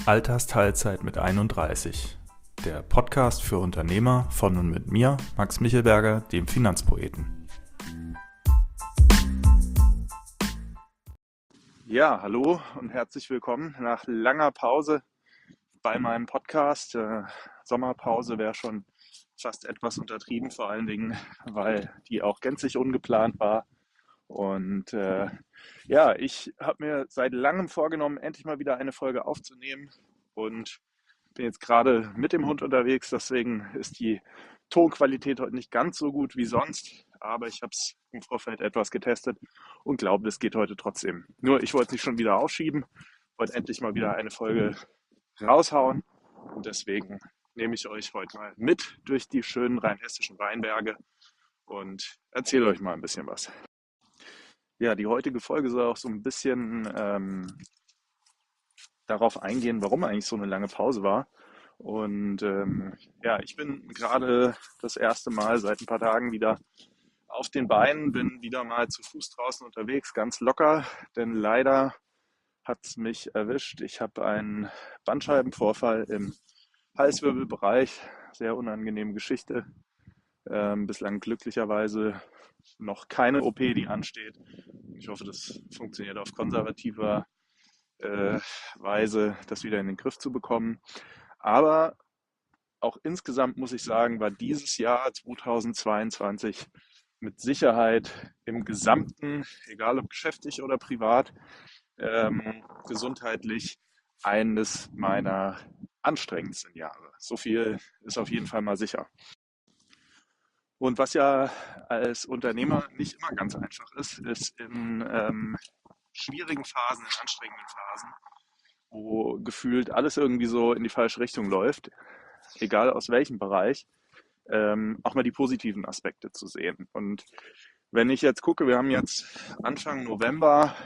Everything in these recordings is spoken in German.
Altersteilzeit mit 31. Der Podcast für Unternehmer von und mit mir, Max Michelberger, dem Finanzpoeten. Ja, hallo und herzlich willkommen nach langer Pause bei meinem Podcast. Sommerpause wäre schon fast etwas untertrieben, vor allen Dingen, weil die auch gänzlich ungeplant war. Und ich habe mir seit langem vorgenommen, endlich mal wieder eine Folge aufzunehmen und bin jetzt gerade mit dem Hund unterwegs, deswegen ist die Tonqualität heute nicht ganz so gut wie sonst, aber ich habe es im Vorfeld etwas getestet und glaube, es geht heute trotzdem. Nur ich wollte es nicht schon wieder aufschieben, wollte endlich mal wieder eine Folge raushauen und deswegen nehme ich euch heute mal mit durch die schönen rheinhessischen Weinberge und erzähle euch mal ein bisschen was. Ja, die heutige Folge soll auch so ein bisschen darauf eingehen, warum eigentlich so eine lange Pause war. Und ich bin gerade das erste Mal seit ein paar Tagen wieder auf den Beinen, bin wieder mal zu Fuß draußen unterwegs, ganz locker, denn leider hat es mich erwischt. Ich habe einen Bandscheibenvorfall im Halswirbelbereich, sehr unangenehme Geschichte. Bislang glücklicherweise noch keine OP, die ansteht. Ich hoffe, das funktioniert auf konservativer Weise, das wieder in den Griff zu bekommen. Aber auch insgesamt muss ich sagen, war dieses Jahr 2022 mit Sicherheit im Gesamten, egal ob geschäftlich oder privat, gesundheitlich eines meiner anstrengendsten Jahre. So viel ist auf jeden Fall mal sicher. Und was ja als Unternehmer nicht immer ganz einfach ist, ist in schwierigen Phasen, in anstrengenden Phasen, wo gefühlt alles irgendwie so in die falsche Richtung läuft, egal aus welchem Bereich, auch mal die positiven Aspekte zu sehen. Und wenn ich jetzt gucke, wir haben jetzt Anfang November,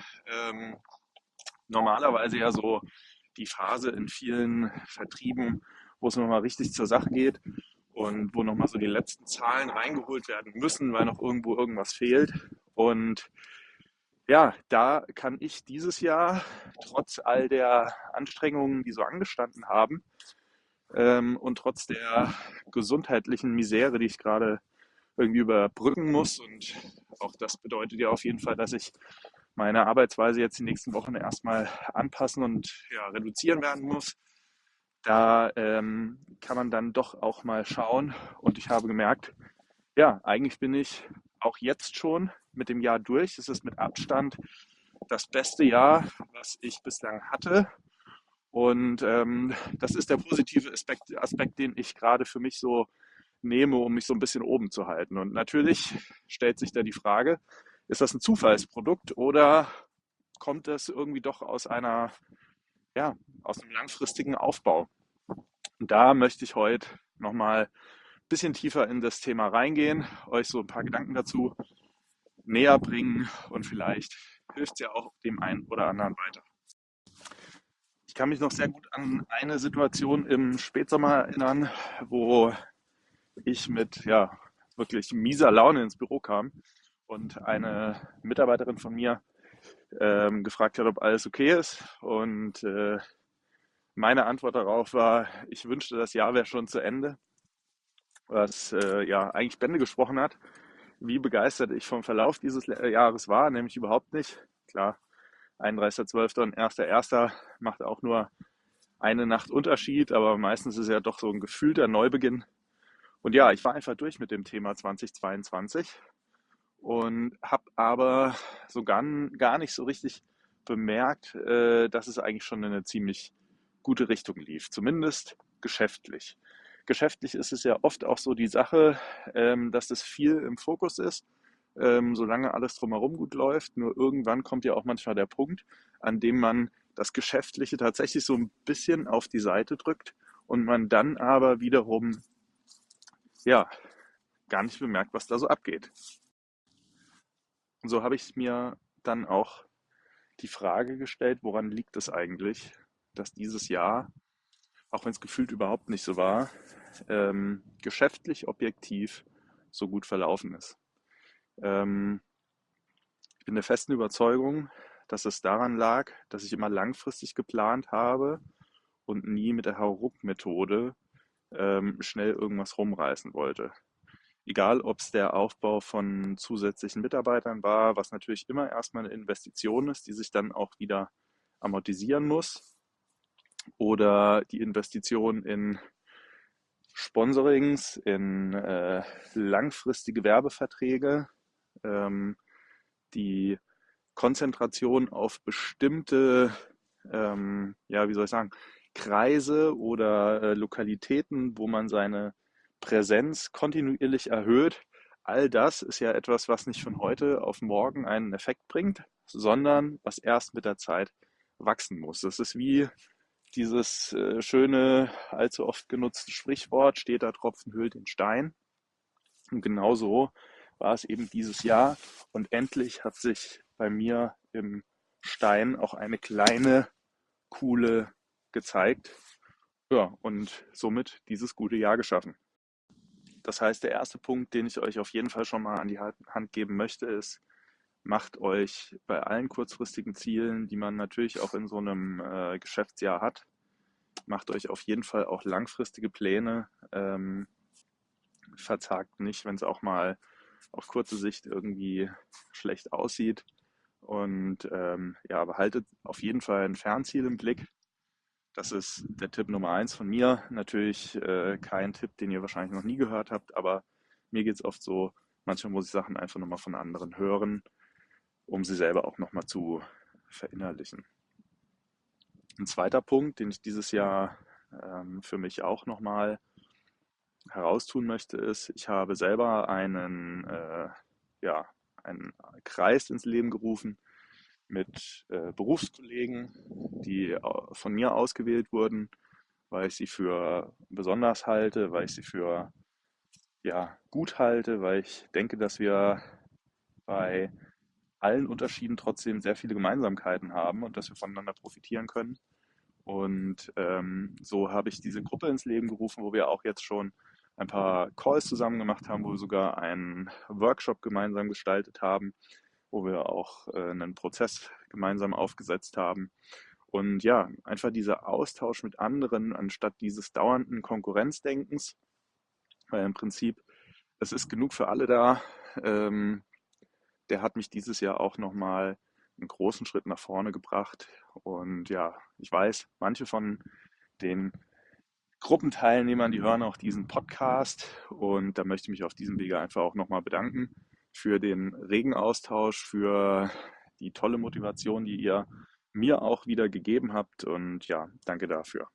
normalerweise ja so die Phase in vielen Vertrieben, wo es nochmal richtig zur Sache geht und wo nochmal so die letzten Zahlen reingeholt werden müssen, weil noch irgendwo irgendwas fehlt. Und ja, da kann ich dieses Jahr trotz all der Anstrengungen, die so angestanden haben, und trotz der gesundheitlichen Misere, die ich gerade irgendwie überbrücken muss, und auch das bedeutet ja auf jeden Fall, dass ich meine Arbeitsweise jetzt die nächsten Wochen erstmal anpassen und ja, reduzieren werden muss. Da kann man dann doch auch mal schauen und ich habe gemerkt, ja, eigentlich bin ich auch jetzt schon mit dem Jahr durch. Es ist mit Abstand das beste Jahr, was ich bislang hatte. Und das ist der positive Aspekt, den ich gerade für mich so nehme, um mich so ein bisschen oben zu halten. Und natürlich stellt sich da die Frage, ist das ein Zufallsprodukt oder kommt das irgendwie doch aus einem langfristigen Aufbau? Und da möchte ich heute nochmal ein bisschen tiefer in das Thema reingehen, euch so ein paar Gedanken dazu näher bringen und vielleicht hilft es ja auch dem einen oder anderen weiter. Ich kann mich noch sehr gut an eine Situation im Spätsommer erinnern, wo ich mit wirklich mieser Laune ins Büro kam und eine Mitarbeiterin von mir gefragt hat, ob alles okay ist. Und meine Antwort darauf war, ich wünschte, das Jahr wäre schon zu Ende, was eigentlich Bände gesprochen hat, wie begeistert ich vom Verlauf dieses Jahres war, nämlich überhaupt nicht. Klar, 31.12. und 1.1. macht auch nur eine Nacht Unterschied, aber meistens ist es ja doch so ein gefühlter Neubeginn. Und ja, ich war einfach durch mit dem Thema 2022 und habe aber so gar nicht so richtig bemerkt, dass es eigentlich schon in eine ziemlich gute Richtung lief, zumindest geschäftlich. Geschäftlich ist es ja oft auch so die Sache, dass das viel im Fokus ist, solange alles drumherum gut läuft. Nur irgendwann kommt ja auch manchmal der Punkt, an dem man das Geschäftliche tatsächlich so ein bisschen auf die Seite drückt und man dann aber wiederum ja gar nicht bemerkt, was da so abgeht. Und so habe ich mir dann auch die Frage gestellt, woran liegt es eigentlich, dass dieses Jahr, auch wenn es gefühlt überhaupt nicht so war, geschäftlich objektiv so gut verlaufen ist. Ähm, Ich bin der festen Überzeugung, dass es daran lag, dass ich immer langfristig geplant habe und nie mit der Hauruck-Methode schnell irgendwas rumreißen wollte. Egal, ob es der Aufbau von zusätzlichen Mitarbeitern war, was natürlich immer erstmal eine Investition ist, die sich dann auch wieder amortisieren muss, oder die Investition in Sponsorings, in langfristige Werbeverträge, die Konzentration auf bestimmte, ja, wie soll ich sagen, Kreise oder Lokalitäten, wo man seine Präsenz kontinuierlich erhöht. All das ist ja etwas, was nicht von heute auf morgen einen Effekt bringt, sondern was erst mit der Zeit wachsen muss. Das ist wie dieses schöne, allzu oft genutzte Sprichwort, steter Tropfen höhlt den Stein. Und genauso war es eben dieses Jahr. Und endlich hat sich bei mir im Stein auch eine kleine Kuhle gezeigt. Ja, und somit dieses gute Jahr geschaffen. Das heißt, der erste Punkt, den ich euch auf jeden Fall schon mal an die Hand geben möchte, ist, macht euch bei allen kurzfristigen Zielen, die man natürlich auch in so einem Geschäftsjahr hat, macht euch auf jeden Fall auch langfristige Pläne. Verzagt nicht, wenn es auch mal auf kurze Sicht irgendwie schlecht aussieht. Und ja, behaltet auf jeden Fall ein Fernziel im Blick. Das ist der Tipp Nummer eins von mir. Natürlich kein Tipp, den ihr wahrscheinlich noch nie gehört habt, aber mir geht es oft so, manchmal muss ich Sachen einfach nochmal von anderen hören, um sie selber auch nochmal zu verinnerlichen. Ein zweiter Punkt, den ich dieses Jahr für mich auch nochmal heraustun möchte, ist, ich habe selber ja, einen Kreis ins Leben gerufen mit Berufskollegen, die von mir ausgewählt wurden, weil ich sie für besonders halte, weil ich sie für ja, gut halte, weil ich denke, dass wir bei allen Unterschieden trotzdem sehr viele Gemeinsamkeiten haben und dass wir voneinander profitieren können. Und so habe ich diese Gruppe ins Leben gerufen, wo wir auch jetzt schon ein paar Calls zusammen gemacht haben, wo wir sogar einen Workshop gemeinsam gestaltet haben, wo wir auch einen Prozess gemeinsam aufgesetzt haben. Und ja, einfach dieser Austausch mit anderen anstatt dieses dauernden Konkurrenzdenkens, weil im Prinzip es ist genug für alle da. Ähm, Der hat mich dieses Jahr auch nochmal einen großen Schritt nach vorne gebracht. Und ja, ich weiß, manche von den Gruppenteilnehmern, die hören auch diesen Podcast. Und da möchte ich mich auf diesem Wege einfach auch nochmal bedanken für den regen Austausch, für die tolle Motivation, die ihr mir auch wieder gegeben habt. Und ja, danke dafür.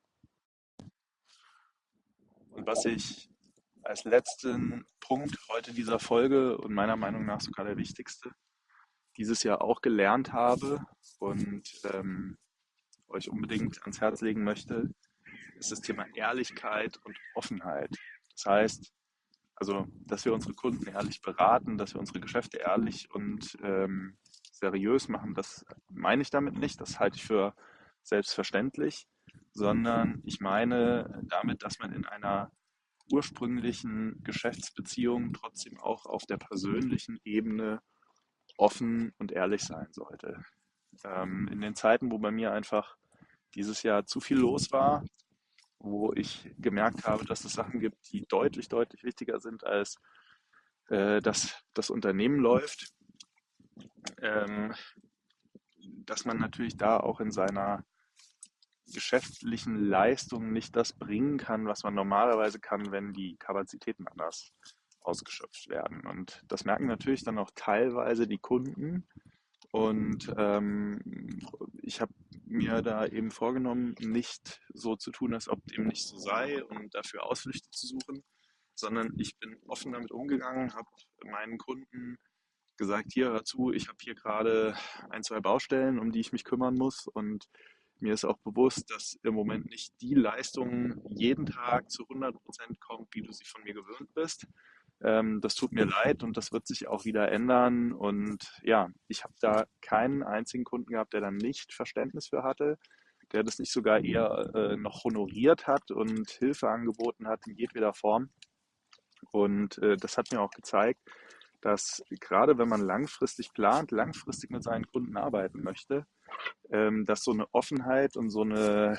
Und was ich als letzten Punkt heute dieser Folge und meiner Meinung nach sogar der wichtigste dieses Jahr auch gelernt habe und euch unbedingt ans Herz legen möchte, ist das Thema Ehrlichkeit und Offenheit. Das heißt, also, dass wir unsere Kunden ehrlich beraten, dass wir unsere Geschäfte ehrlich und seriös machen, das meine ich damit nicht, das halte ich für selbstverständlich, sondern ich meine damit, dass man in einer ursprünglichen Geschäftsbeziehung trotzdem auch auf der persönlichen Ebene offen und ehrlich sein sollte. In den Zeiten, wo bei mir einfach dieses Jahr zu viel los war, wo ich gemerkt habe, dass es Sachen gibt, die deutlich, deutlich wichtiger sind, als dass das Unternehmen läuft, ähm, dass man natürlich da auch in seiner geschäftlichen Leistung nicht das bringen kann, was man normalerweise kann, wenn die Kapazitäten anders ausgeschöpft werden. Und das merken natürlich dann auch teilweise die Kunden. Und ich habe mir da eben vorgenommen, nicht so zu tun, als ob dem nicht so sei und dafür Ausflüchte zu suchen, sondern ich bin offen damit umgegangen, habe meinen Kunden gesagt, hier, hör zu, ich habe hier gerade ein, zwei Baustellen, um die ich mich kümmern muss und mir ist auch bewusst, dass im Moment nicht die Leistung jeden Tag zu 100% kommt, wie du sie von mir gewöhnt bist. Das tut mir leid und das wird sich auch wieder ändern. Und ja, ich habe da keinen einzigen Kunden gehabt, der dann nicht Verständnis für hatte, der das nicht sogar eher noch honoriert hat und Hilfe angeboten hat in jedweder Form. Und das hat mir auch gezeigt, dass gerade wenn man langfristig plant, langfristig mit seinen Kunden arbeiten möchte, dass so eine Offenheit und so eine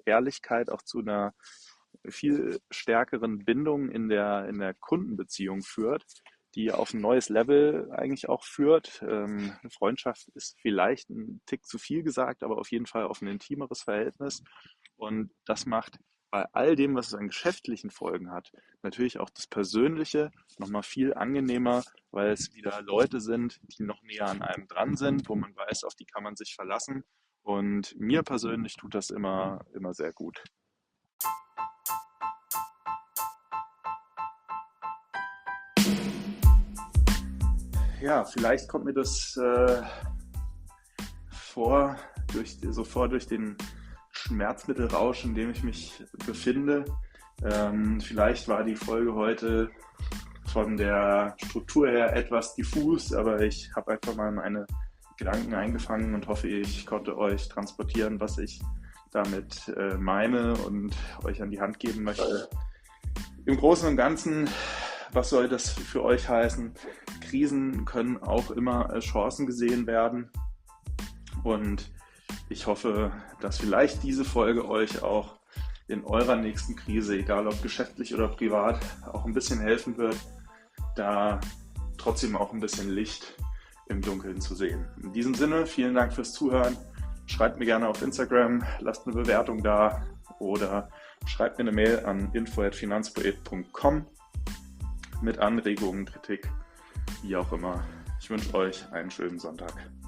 Ehrlichkeit auch zu einer viel stärkeren Bindung in der Kundenbeziehung führt, die auf ein neues Level eigentlich auch führt. Freundschaft ist vielleicht ein Tick zu viel gesagt, aber auf jeden Fall auf ein intimeres Verhältnis. Und das macht bei all dem, was es an geschäftlichen Folgen hat, natürlich auch das Persönliche nochmal viel angenehmer, weil es wieder Leute sind, die noch näher an einem dran sind, wo man weiß, auf die kann man sich verlassen. Und mir persönlich tut das immer sehr gut. Ja, vielleicht kommt mir das vor durch den Schmerzmittelrausch, in dem ich mich befinde. Vielleicht war die Folge heute von der Struktur her etwas diffus, aber ich habe einfach mal meine Gedanken eingefangen und hoffe, ich konnte euch transportieren, was ich damit meine und euch an die Hand geben möchte. Im Großen und Ganzen, was soll das für euch heißen? Krisen können auch immer als Chancen gesehen werden. Und ich hoffe, dass vielleicht diese Folge euch auch in eurer nächsten Krise, egal ob geschäftlich oder privat, auch ein bisschen helfen wird, da trotzdem auch ein bisschen Licht im Dunkeln zu sehen. In diesem Sinne, vielen Dank fürs Zuhören. Schreibt mir gerne auf Instagram, lasst eine Bewertung da oder schreibt mir eine Mail an info@finanzpoet.com mit Anregungen, Kritik, wie auch immer. Ich wünsche euch einen schönen Sonntag.